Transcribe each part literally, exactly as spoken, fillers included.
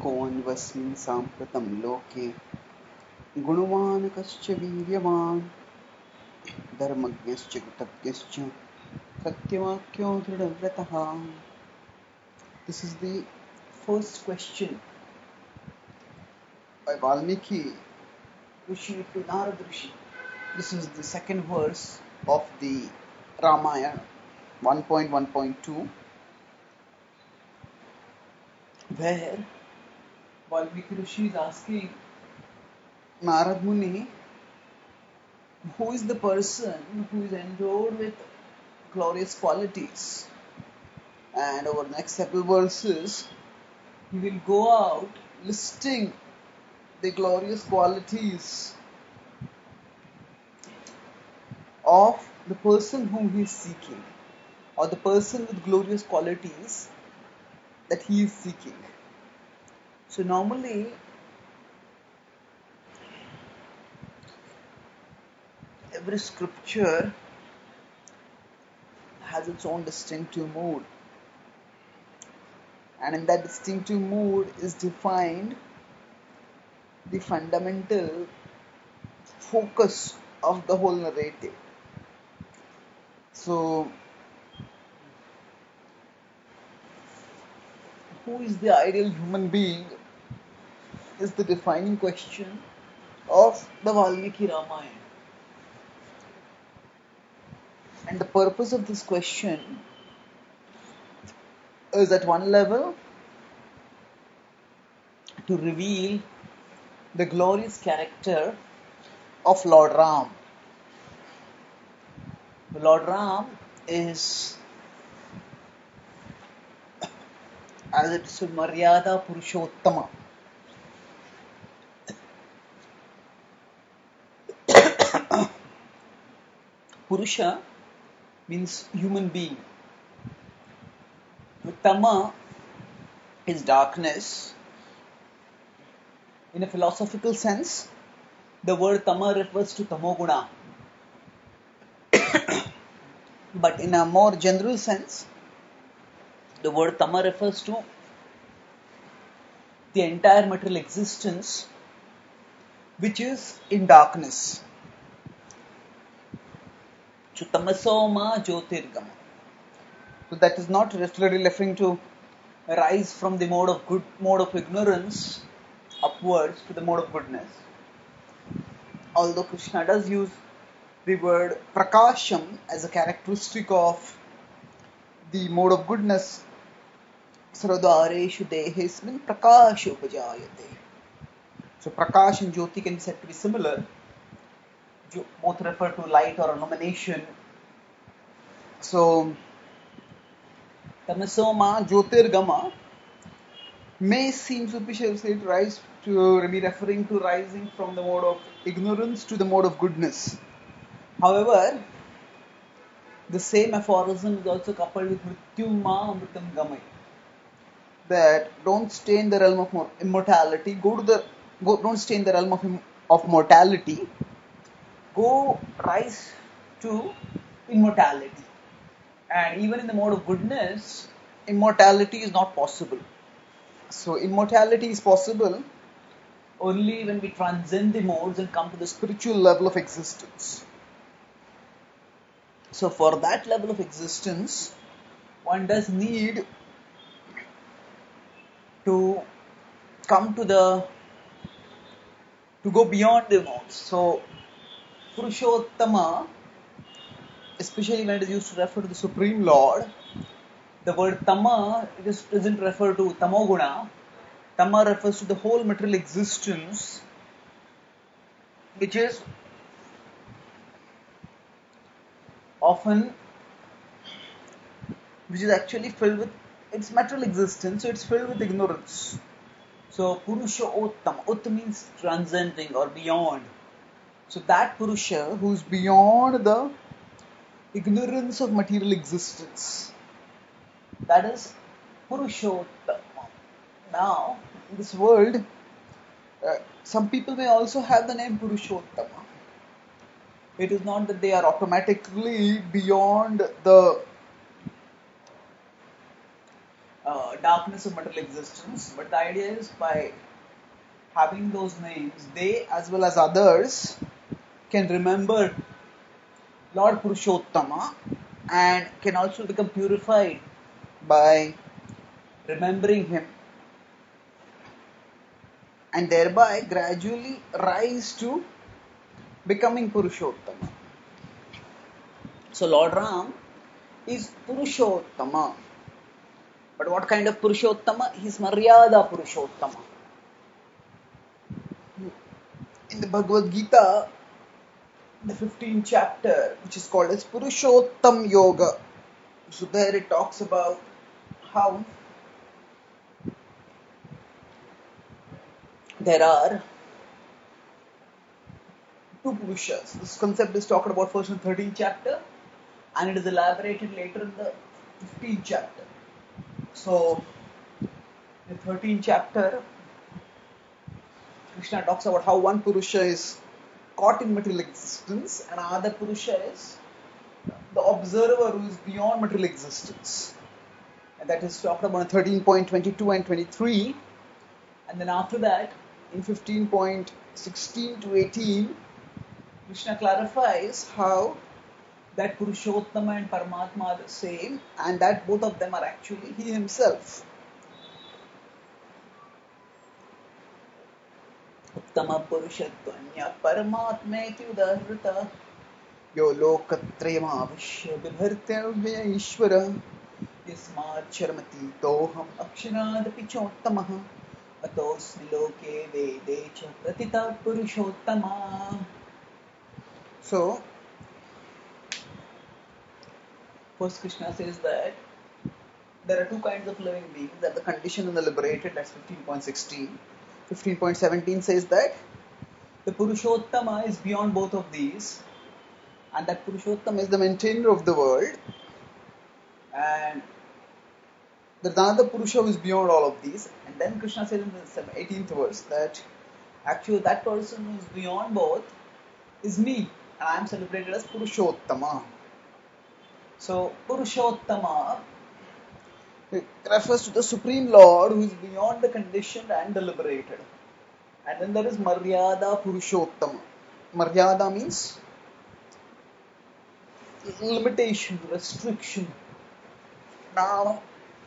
कोऽन्वस्मिन् साम्प्रतं लोके गुणवान् कश्च वीर्यवान् धर्मज्ञश्च कृतज्ञश्च सत्यवाक्यो दृढव्रतः. This is the first question by Valmiki Rishi to Narad Rishi. This is the second verse of the Ramayana one point one point two, where Valmiki Rishi is asking Narad Muni, who is the person who is endowed with glorious qualities? And over the next several verses, he will go out listing the glorious qualities of the person whom he is seeking, or the person with glorious qualities that he is seeking. So normally, every scripture has its own distinctive mood, and in that distinctive mood is defined the fundamental focus of the whole narrative. So, who is the ideal human being is the defining question of the Valmiki Ramayana. And the purpose of this question is, at one level, to reveal the glorious character of Lord Ram. Lord Ram is, as it is, Maryada Purushottama. Purusha means human being. Tama is darkness. In a philosophical sense, the word Tama refers to Tamoguna. But in a more general sense, the word Tama refers to the entire material existence which is in darkness. So Tamasoma Jyotirgama. So that is not literally referring to rise from the mode of good mode of ignorance upwards to the mode of goodness. Although Krishna does use the word prakasham as a characteristic of the mode of goodness, Sarvadvareshu dehesmin prakasho upajayate. So prakash and jyoti can be said to be similar. Both refer to light or illumination. So Tamasoma Jyotirgama may seem superficially to rise to be referring to rising from the mode of ignorance to the mode of goodness. However, the same aphorism is also coupled with Mrityuma Amritam Gamai, that don't stay in the realm of immortality, go to the go, don't stay in the realm of, of mortality, go rise to immortality. And even in the mode of goodness, immortality is not possible. So immortality is possible only when we transcend the modes and come to the spiritual level of existence. So for that level of existence, one does need to come to the, to go beyond the modes. So Purushottama, especially when it is used to refer to the Supreme Lord, the word Tama, it is, doesn't refer to Tamoguna. Tama refers to the whole material existence, which is often, which is actually filled with, its material existence, so it's filled with ignorance. So Purusha Ottama, Ut means transcending or beyond. So that Purusha who is beyond the ignorance of material existence, that is Purushottama. Now, in this world, uh, some people may also have the name Purushottama. It is not that they are automatically beyond the uh, darkness of material existence. But the idea is by having those names, they as well as others can remember Lord Purushottama and can also become purified by remembering him, and thereby gradually rise to becoming Purushottama. So Lord Ram is Purushottama. But what kind of Purushottama? He is Maryada Purushottama. In the Bhagavad Gita, the fifteenth chapter, which is called as Purushottam Yoga, so there it talks about how there are two Purushas. This concept is talked about first in the thirteenth chapter, and it is elaborated later in the fifteenth chapter. So, in the thirteenth chapter, Krishna talks about how one Purusha is caught in material existence and another Purusha is the observer who is beyond material existence. And that is talked about in thirteen point twenty-two and twenty-three. And then after that, in fifteen point sixteen to eighteen, Krishna clarifies how that Purushottama and Paramatma are the same and that both of them are actually he himself. Uttama Purushattvanya Paramatmeti Udahrita Yo Lokatrayam Avishya Vibhartyavya Ishvara Yasmat Charamati Toham Aksharadapi Chottamaha Atosmi Loke Vedecha Pratita Purushottama. So, first Krishna says that there are two kinds of living beings, that the conditioned and the liberated, that's fifteen point sixteen. fifteen point seventeen says that the Purushottama is beyond both of these, and that Purushottama is the maintainer of the world, and there's another Purusha who is beyond all of these. And then Krishna says in the eighteenth verse that actually that person who is beyond both is me, and I am celebrated as Purushottama. So, Purushottama refers to the Supreme Lord who is beyond the conditioned and the liberated. And then there is Maryada Purushottama. Maryada means limitation, restriction. Now,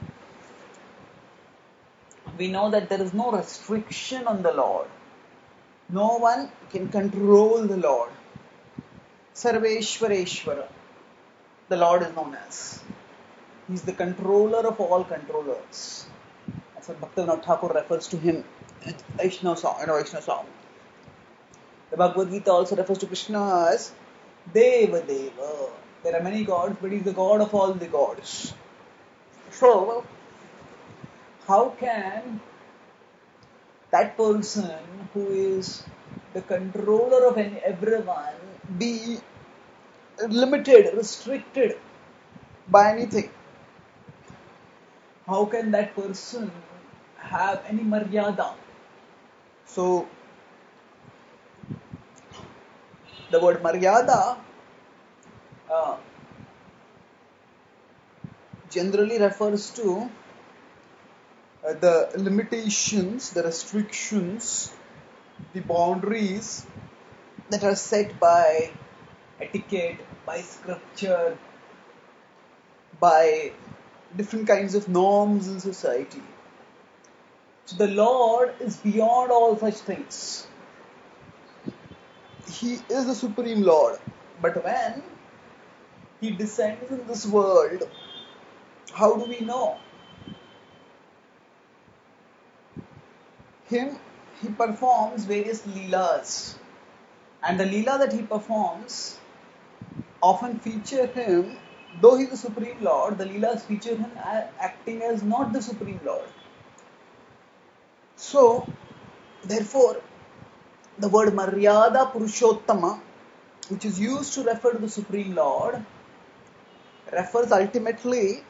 we know that there is no restriction on the Lord. No one can control the Lord. Sarveshwareshwara, the Lord is known as. He is the controller of all controllers. That's what Bhaktivinoda Thakur refers to him in Vaishnava song. In Vaishnava song. The Bhagavad Gita also refers to Krishna as Deva Deva. There are many gods, but he is the God of all the gods. So, how can that person who is the controller of any, everyone be limited, restricted by anything? How can that person have any maryada? So, the word maryada uh, generally refers to uh, the limitations, the restrictions, the boundaries that are set by etiquette, by scripture, by different kinds of norms in society. So the Lord is beyond all such things. He is the Supreme Lord. But when He descends in this world, how do we know? Him, He performs various leelas. And the leela that He performs often feature Him. Though He is the Supreme Lord, the leelas feature Him acting as not the Supreme Lord. So, therefore, the word Maryada Purushottama, which is used to refer to the Supreme Lord, refers ultimately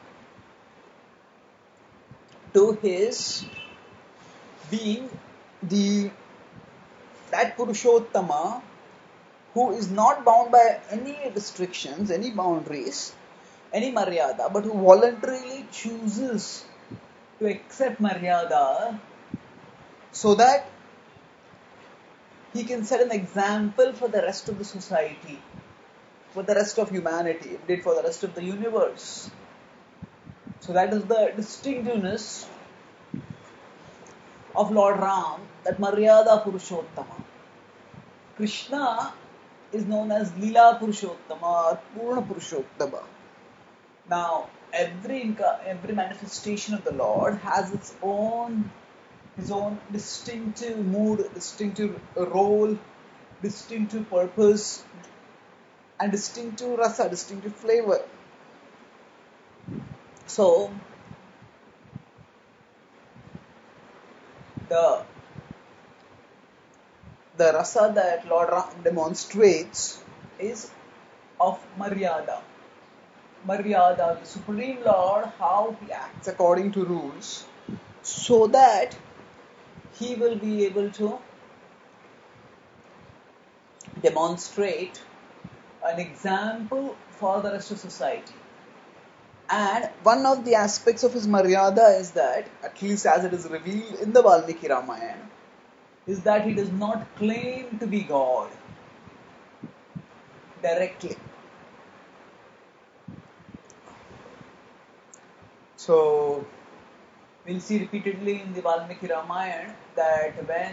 to His being the that Purushottama who is not bound by any restrictions, any boundaries, any maryada, but who voluntarily chooses to accept Maryada so that he can set an example for the rest of the society, for the rest of humanity, indeed for the rest of the universe. So that is the distinctiveness of Lord Ram, that Maryada Purushottama. Krishna is known as Leela Purushottama or Purna Purushottama. Now, every every manifestation of the Lord has its own his own distinctive mood, distinctive role, distinctive purpose, and distinctive rasa, distinctive flavor. So, the the rasa that Lord Ram demonstrates is of Maryada. Maryada, the Supreme Lord, how he acts according to rules, so that he will be able to demonstrate an example for the rest of society. And one of the aspects of his Maryada is that, at least as it is revealed in the Valmiki Ramayana, is that he does not claim to be God directly. So, we'll see repeatedly in the Valmiki Ramayana that when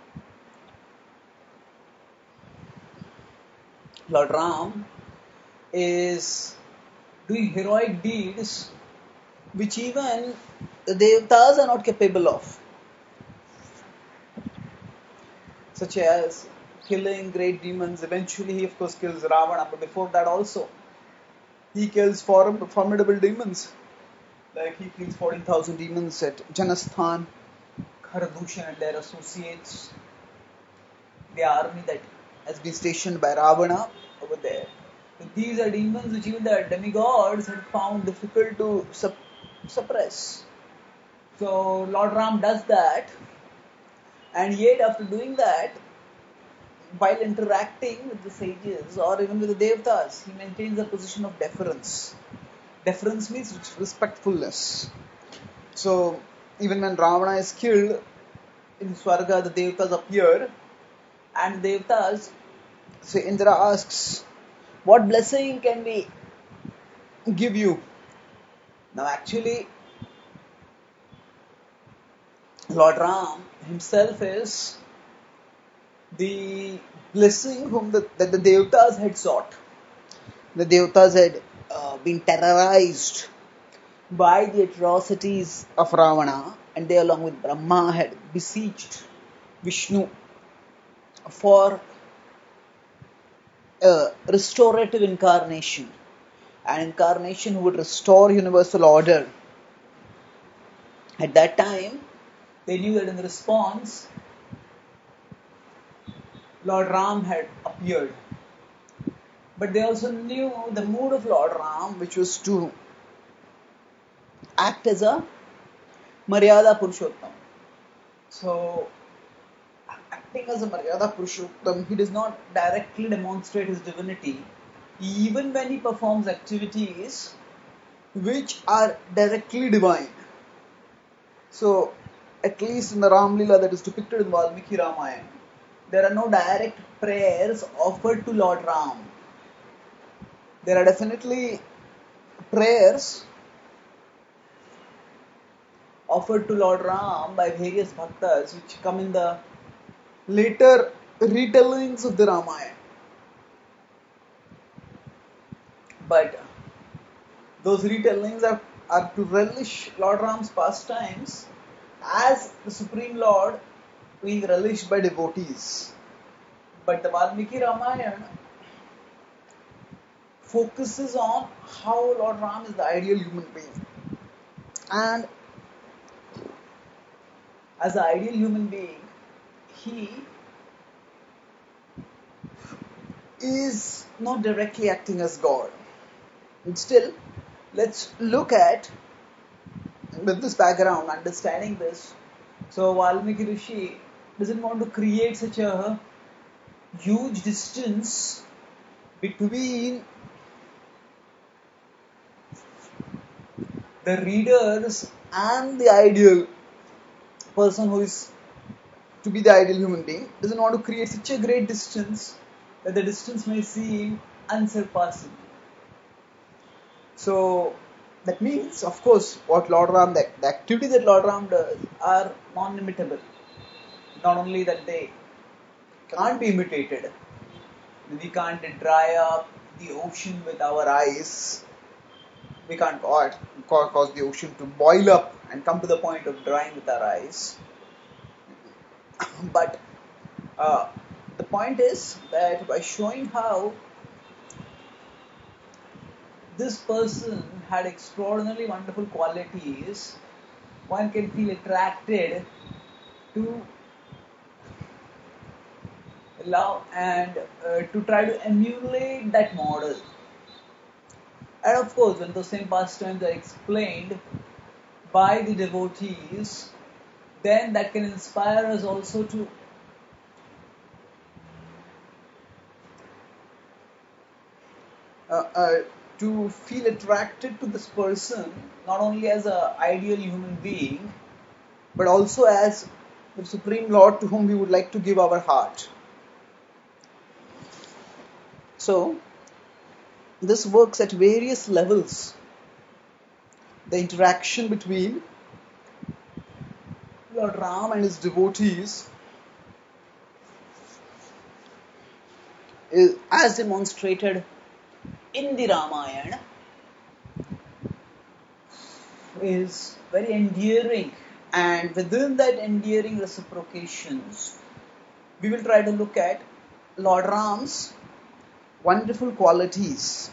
Lord Ram is doing heroic deeds which even the Devatas are not capable of, such as killing great demons. Eventually he of course kills Ravana, but before that also he kills formidable demons. Like he kills fourteen thousand demons at Janasthan, Kharadushan and their associates, the army that has been stationed by Ravana over there. So these are demons which even the demigods had found difficult to sup- suppress. So Lord Ram does that, and yet after doing that, while interacting with the sages or even with the Devatas, he maintains a position of deference. Deference means respectfulness. So even when Ravana is killed in Swarga, the Devatas appear, and Devatas, so Indra asks, what blessing can we give you? Now actually, Lord Ram himself is the blessing whom the, that the Devatas had sought. The Devatas had uh, been terrorized by the atrocities of Ravana, and they along with Brahma had beseeched Vishnu for a restorative incarnation, an incarnation who would restore universal order. At that time, they knew that in response, Lord Ram had appeared. But they also knew the mood of Lord Ram, which was to act as a Maryada Purushottam. So, acting as a Maryada Purushottam, he does not directly demonstrate his divinity, even when he performs activities which are directly divine. So, at least in the Ram Leela that is depicted in Valmiki Ramayana, there are no direct prayers offered to Lord Ram. There are definitely prayers offered to Lord Ram by various bhaktas which come in the later retellings of the Ramayana. But those retellings are, are to relish Lord Ram's pastimes as the Supreme Lord being relished by devotees. But the Valmiki Ramayana focuses on how Lord Ram is the ideal human being. And as an ideal human being, he is not directly acting as God. And still, let's look at, with this background, understanding this. So Valmiki Rishi doesn't want to create such a huge distance between the readers and the ideal person who is to be the ideal human being doesn't want to create such a great distance that the distance may seem unsurpassable. So that means, of course, what Lord Ram, the, the activities that Lord Ram does are non-imitable. Not only that they can't be imitated, we can't dry up the ocean with our eyes. We can't cause the ocean to boil up and come to the point of drying with our eyes. But uh, the point is that by showing how this person had extraordinarily wonderful qualities, one can feel attracted to love and uh, to try to emulate that model. And of course, when those same pastimes are explained by the devotees, then that can inspire us also to uh, uh, to feel attracted to this person, not only as an ideal human being, but also as the Supreme Lord to whom we would like to give our heart. So, this works at various levels. The interaction between Lord Ram and his devotees is as demonstrated in the Ramayana is very endearing, and within that endearing reciprocations, we will try to look at Lord Ram's wonderful qualities.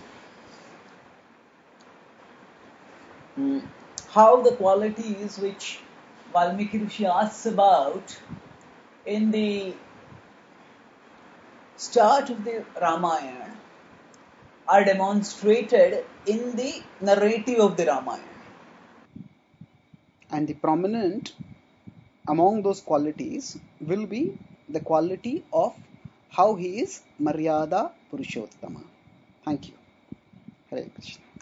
Mm. How the qualities which Valmiki Rishi asks about in the start of the Ramayana are demonstrated in the narrative of the Ramayana. And the prominent among those qualities will be the quality of how he is Maryada Purushottama. Thank you. Hare Krishna.